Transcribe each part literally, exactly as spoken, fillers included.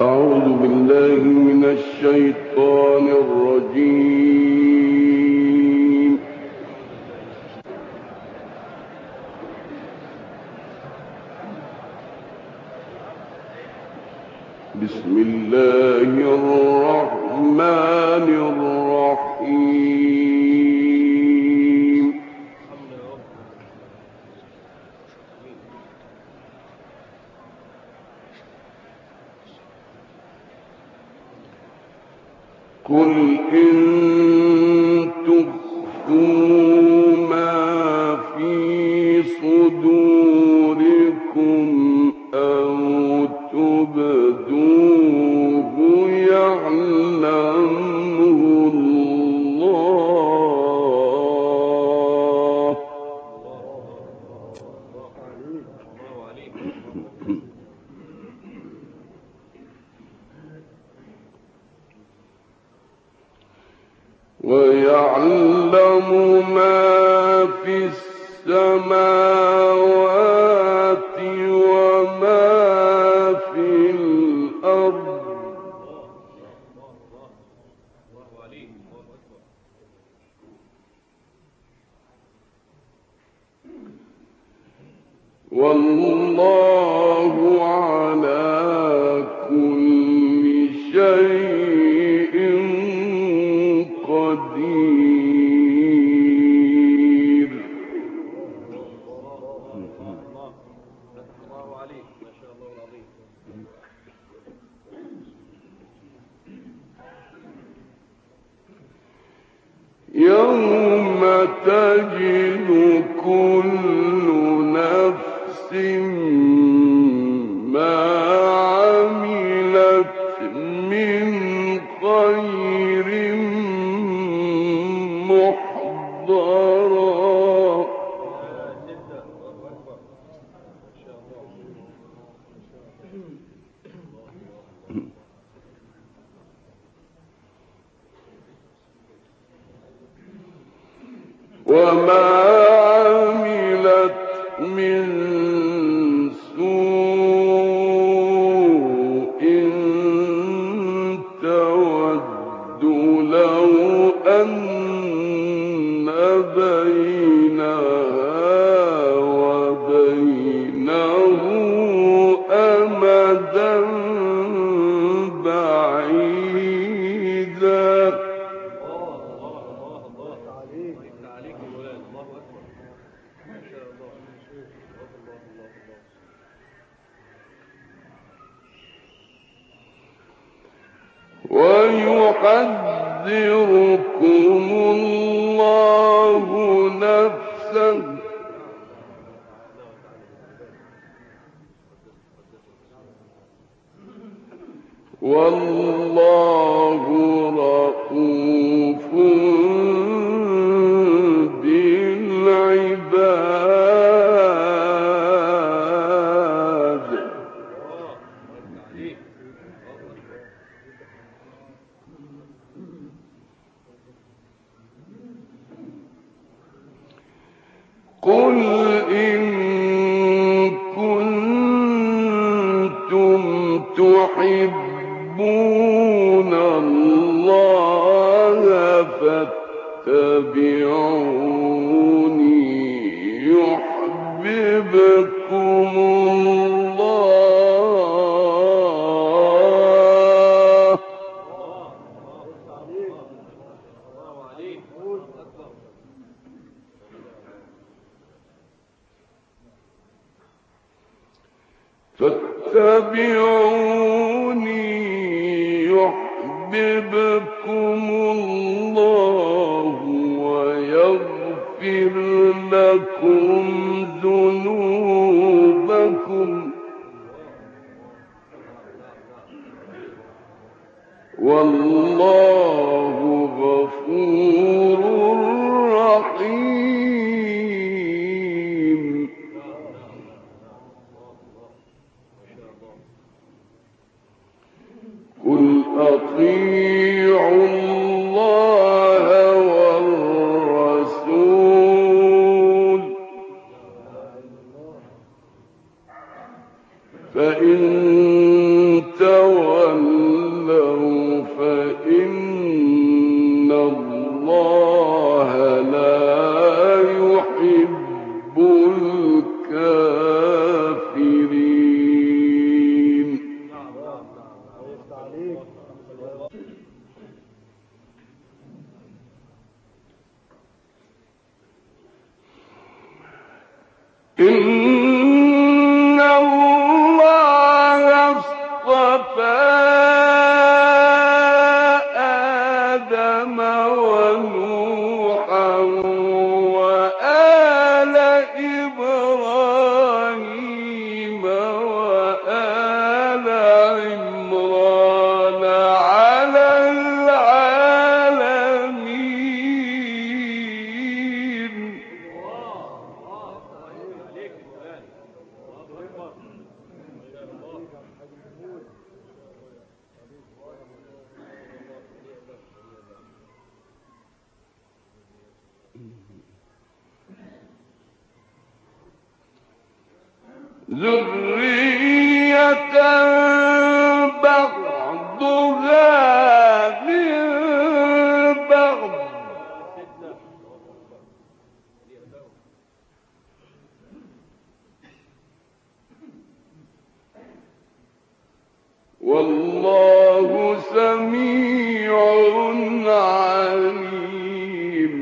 أعوذ بالله من الشيطان الرجيم. بسم الله الرحمن الرحيم. قل إن تخفوا ما في صدوركم أو تبدوه يعلمه الله ويعلم ما في السماوات وما في الأرض والله على كل شيء قدير. يوم تجد كل نفس ما عملت من خير محضرا وما عملت من سوء تود لو أن بينها وبينه أمدا بعيدا ويحذركم الله نفسه والله رءوف بالعباد. قل إن كنتم تحبون الله فاتبعوني يحببكم الله فاتبعوني يحببكم الله ويغفر لكم ذنوبكم والله غفور رحيم. قل أطيعوا الله والرسول فإن تولوا إن الله اصطفى آدم ونوحا وآل إبراهيم وآل عمران على العالمين. ذرية بعضها من بعض والله سميع عليم.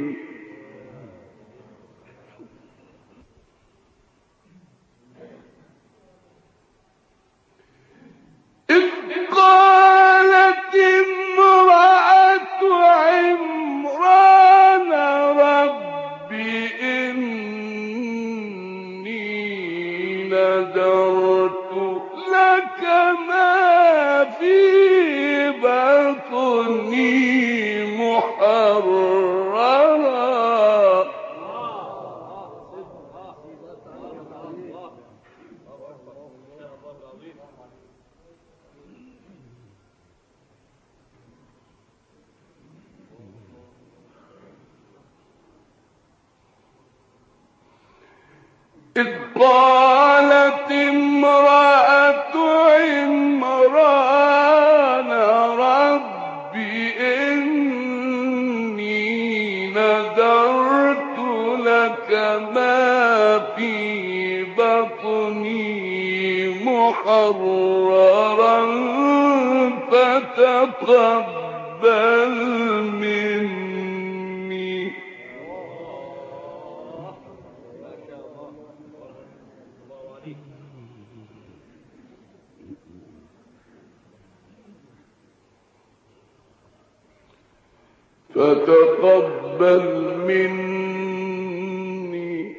إذ قالت امرأة عمران رب إني نذرت لك ما في بطني محررا إذ قالت امرأة عمران رب إني نذرت لك ما في بطني محررا فتقبل مني فتقبل مني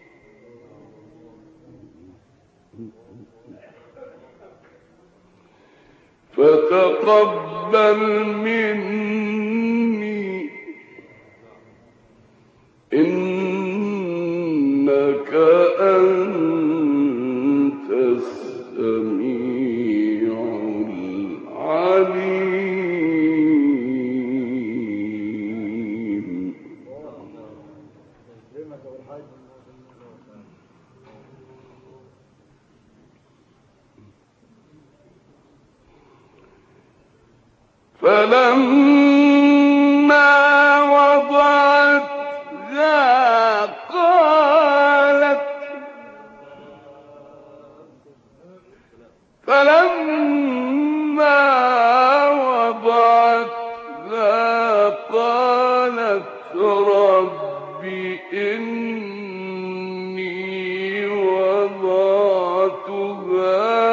فتقبل مني إنك أنت السميع العليم. فلما وضعتها قالت فلما وضعتها قالت رب إني وضعتها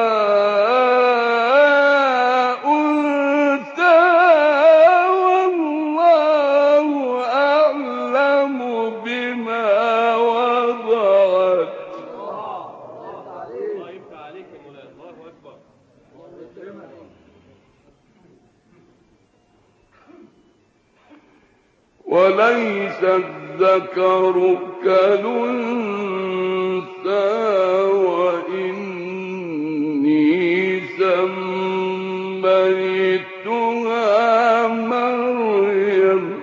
وليس الذكر كالأنثى وإني سميتها مريم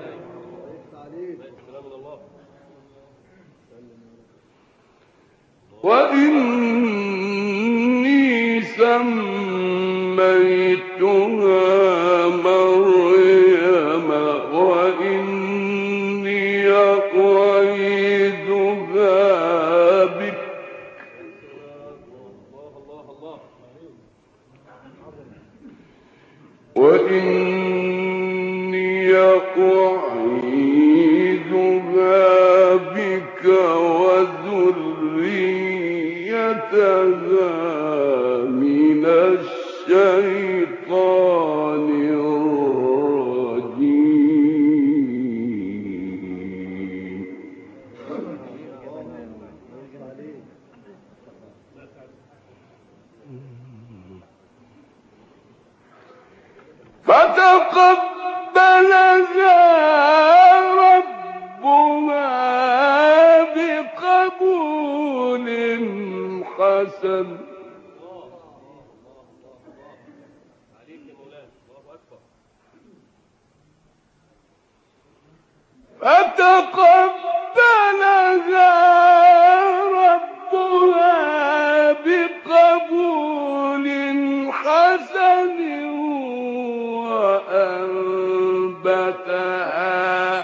وإني سميتها مريم وإني أعيذها بك وإني أعيذها بك وذريتها من الشيطان الرجيم. فتقبلها ربها بقبول حسن فتقبلها ربها بقبول حسن وأنبتها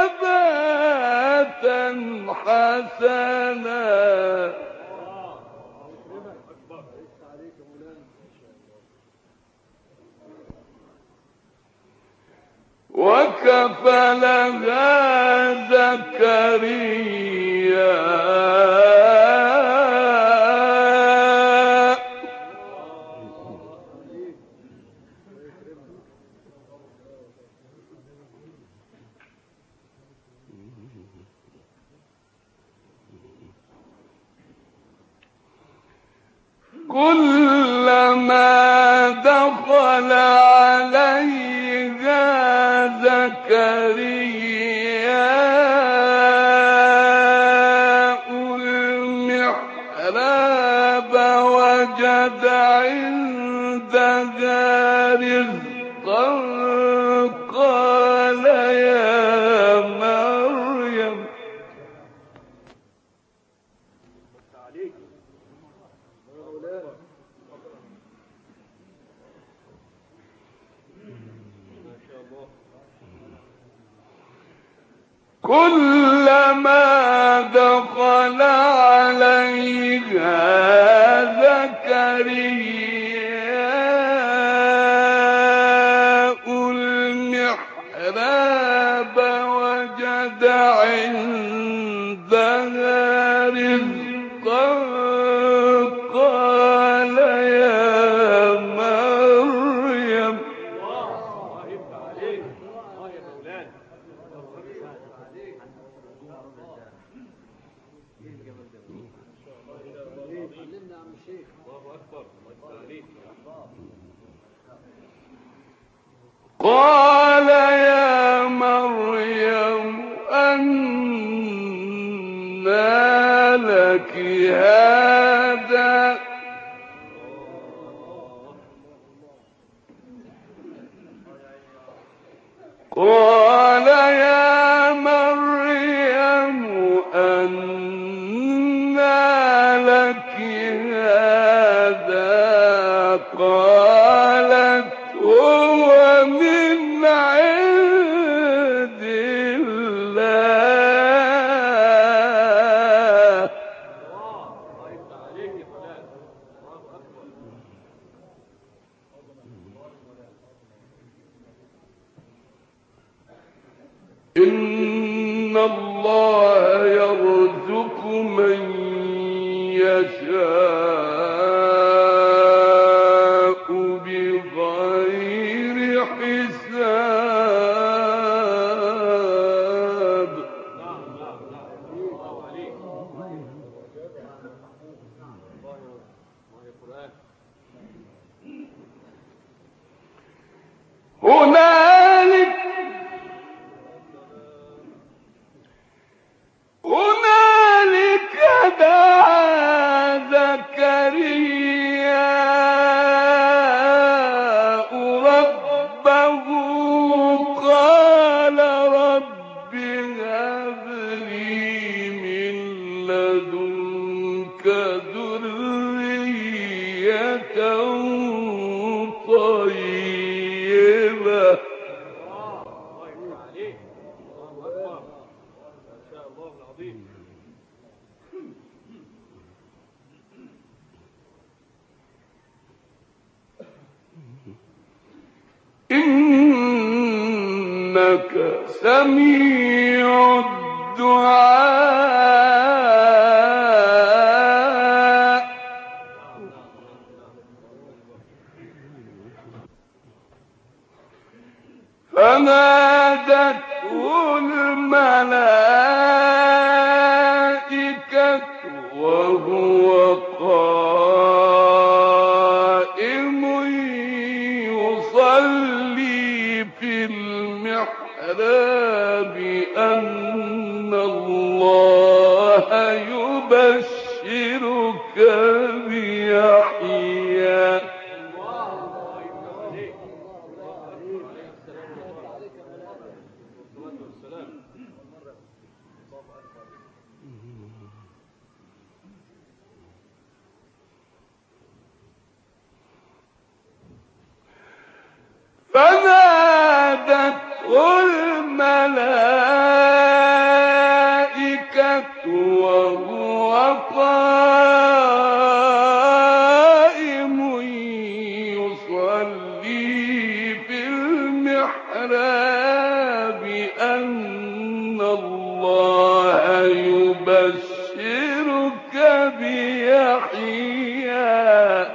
نباتا حسنا وكفلها زكريا كلما دخل عليها زكريا المحراب وجد عندها رزقا قال يا مريم كلما دخل عليها زكريا المحراب وجد عندها رزقا قال يا مريم قال يا مريم أنى لك هذا قال يا مريم أنى لك هذا قالت هو من عند الله إن الله يرزق من يشاء بغير حساب. هنالك هنالك دعا زكريا ربه إنك سميع الدعاء. فنادته الملائكة وهو قائم يصلي في المحراب أن الله يبشرك بيحيى. فنادته الملائكة وهو قائم يصلي في المحراب أن الله يبشرك بيحيى.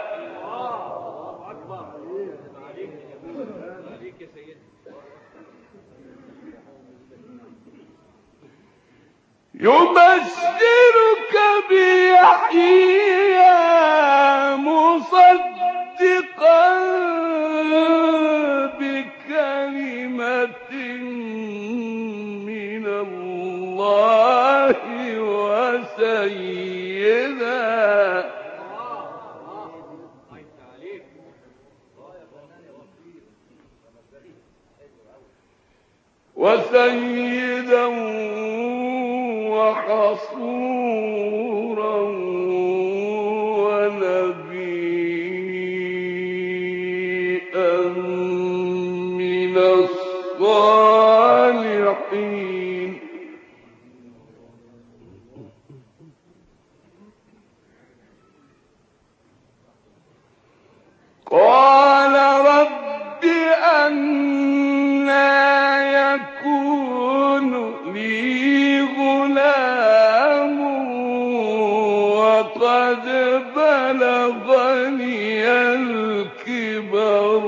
يبشرك بيحيى مصدقا بكلمة من الله وسيدا وسيدا وحصورا ونبيا من الصالحين. قال رب أنى يكون لي غلام وقد بلغني الكبر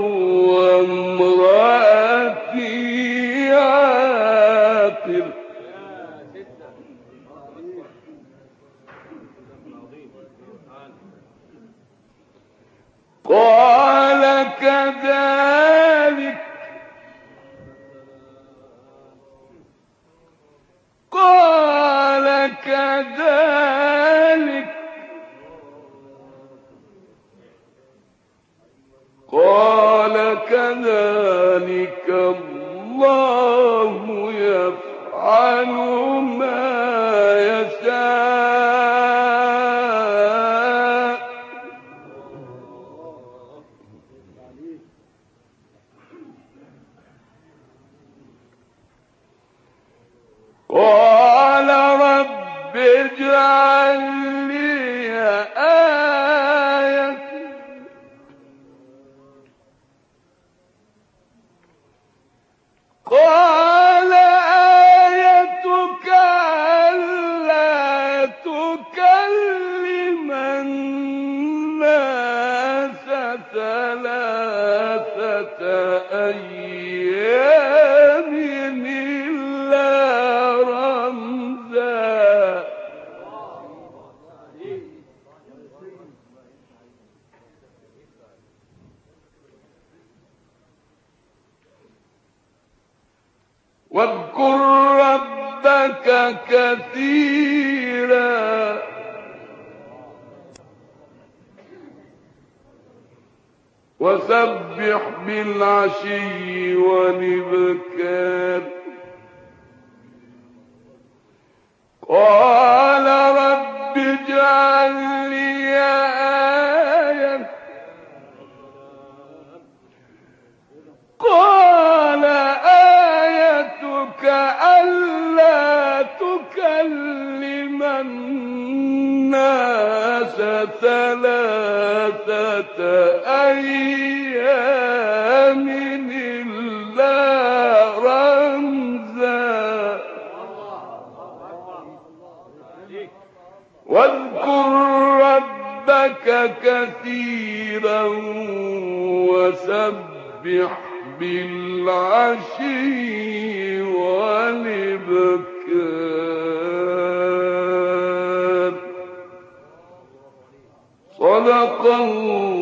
وامرأتي عاقر. قال كذلك قال كذلك قال كذلك الله يفعل ما يشاء. قال رب اجعل لي آية قال آيتك ألا تكلم الناس ثلاثة أيام إلا رمزا. واذكر ربك كثيرا وسبح بالعشي والإبكار. قال رب اجعل لي آية قال آيتك ألا تكلم الناس ثلاثة أيام إلا رمزا. واذكر ربك كثيرا وسبح بالعشي والإبكار. صدق الله